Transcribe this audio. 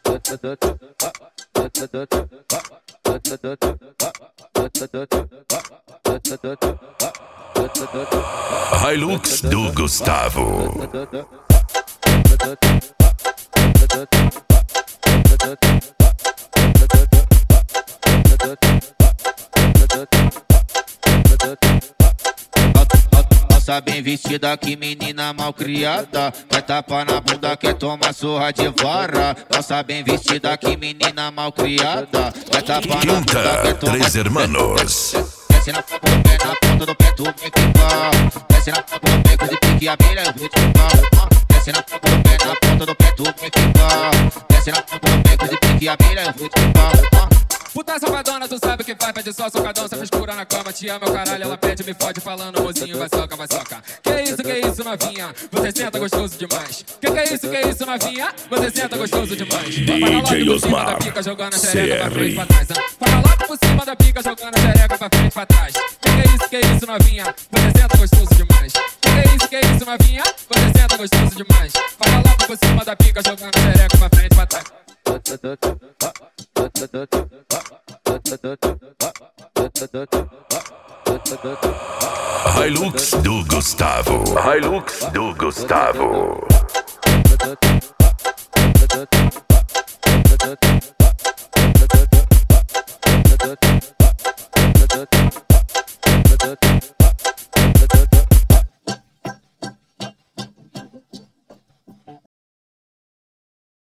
Hilux do Gustavo. Moça bem vestida, que menina mal criada. Quer tapa na bunda, quer tomar surra de vara. Moça bem vestida, que menina mal criada. Quer tapa na bunda, quer tomar... Três Hermanos. Desce na ponta do pé, tu vem quicar. Desce na ponta do pé, coisa de pique, abelha, eu vou te quicar. Desce na ponta do pé, na ponta do pé, tu vem quicar. Desce na ponta do pé, coisa de pique, abelha, eu vou te quicar. Puta safadona, tu sabe o que faz, pede só socadão, essa frescura na cama, te ama, meu caralho, ela pede, me fode, falando, mozinho, vai soca, vai soca. Que isso, novinha, você senta gostoso demais. Que é isso, novinha, você senta gostoso demais. Para logo por cima da pica, jogando a xereca pra frente, pra trás. Para logo por cima da pica, jogando a xereca pra frente, pra trás. Que é isso, novinha, você senta gostoso demais. Que é isso, novinha, você senta gostoso demais. Para logo por cima da pica, jogando a xereca pra frente, pra trás. Hilux do Gustavo. Hilux do Gustavo.